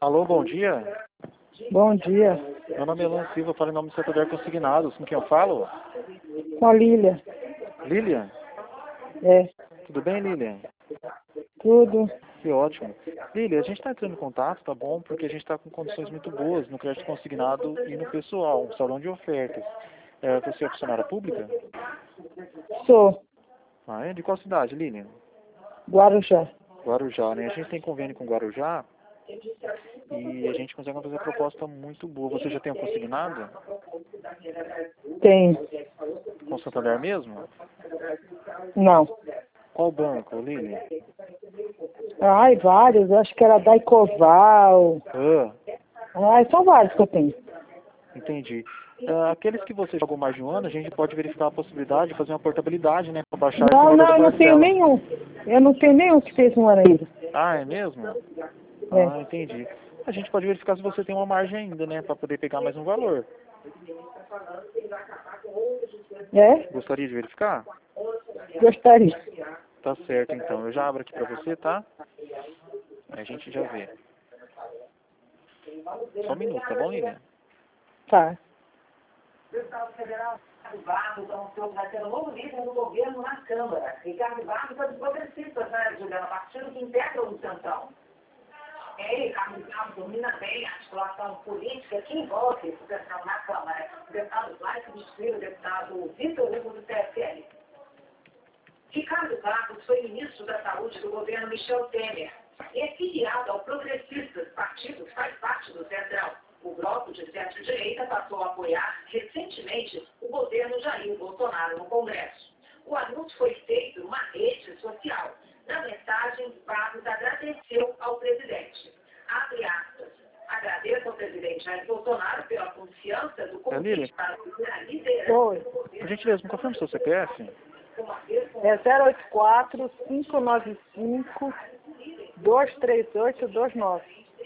Alô, bom dia. Bom dia. Meu nome é Elan Silva, falo em nome do Setor Consignados. Com quem eu falo? Com a Lília. Lilian? É, Tudo bem, Lilian? tudo. Que ótimo. Lilian, a gente está entrando em contato, tá bom? Porque a gente está com condições muito boas no crédito consignado e no pessoal, um salão de ofertas. Você é funcionária pública? Sou. Ah, é? De qual cidade, Lilian? Guarujá. Guarujá, né? A gente tem convênio com Guarujá e a gente consegue fazer uma proposta muito boa. Você já tem um consignado? Tem. Com o Santander mesmo? Não. Qual banco, Lilian? Ai, vários. Acho que era Daicoval. Ah, Ai, são vários que eu tenho. entendi. Aqueles que você jogou mais de um ano, a gente pode verificar a possibilidade de fazer uma portabilidade, né? Para baixar esse Não, valor não, da eu não tenho parcela. nenhum. Eu não tenho nenhum que fez um ano ainda. Ah, é mesmo? É. Ah, entendi. A gente pode verificar se você tem uma margem ainda, né? Para poder pegar mais um valor. É? Gostaria de verificar? Gostaria. Tá certo, então. Eu já abro aqui para você, tá? Aí a gente já vê. Só um minuto, tá bom, Lilian? Tá. Deputado federal Ricardo Barros anunciou que vai ser o novo líder do governo na Câmara. Ricardo Barros é dos progressistas, né, Juliana? Partido que integra o Centrão. Ricardo Barros domina bem a articulação política que envolve o Centrão na Câmara. O deputado Vládio Distrito, o deputado Vitor Hugo do PSL. Ricardo Barros foi ministro da Saúde do governo Michel Temer. É filiado ao Progressistas, partido que faz parte do Centrão. O bloco de centro-direita passou a apoiar recentemente o governo Jair Bolsonaro no Congresso. O anúncio foi feito numa rede social. Na mensagem, Barros agradeceu ao presidente. Abre aspas. Agradeço ao presidente Jair Bolsonaro pela confiança do convite para a liderança Oi. do governo. Por gentileza, me confirma o seu CPF? É 084-595-23829.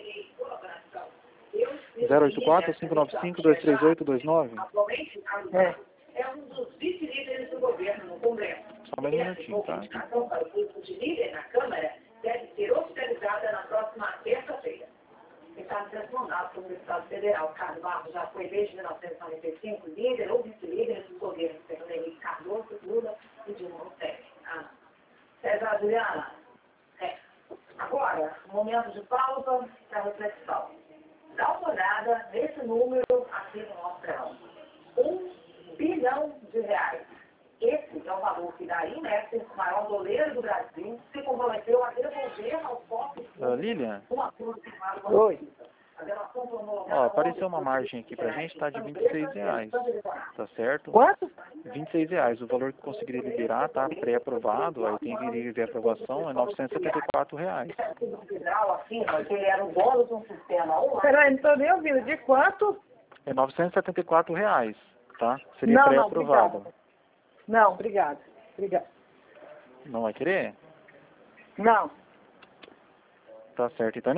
084-595-23829? Atualmente, é um dos vice-líderes do governo no Congresso. Só mais um minutinho, tá? A indicação para o grupo de líder na Câmara deve ser oficializada na próxima terça-feira. Está sendo mandado pelo deputado federal Ricardo Barros, já foi desde 1995 líder ou vice-líder dos governos Fernando Henrique Cardoso, Lula e Dilma Rousseff. César Juliana, agora, momento de pausa para reflexão. Dá uma olhada nesse número aqui no nosso telão. R$1 bilhão. Esse é o valor que Daí Mestre, o maior doleiro do Brasil, se comprometeu a devolver aos cofres Lilian? uma cruz firmada. Oi. Ó, apareceu uma margem aqui pra gente, tá de R$26, tá certo? Quanto? R$26, o valor que conseguiria liberar, tá pré-aprovado, aí tem que ver a aprovação, é R$974. Ele era o dono de um sistema online. Peraí, não estou nem ouvindo. De quanto? É R$974, tá? Seria Não, pré-aprovado. obrigada. Não, obrigada. Obrigada. Não vai querer? Não. Tá certo, então.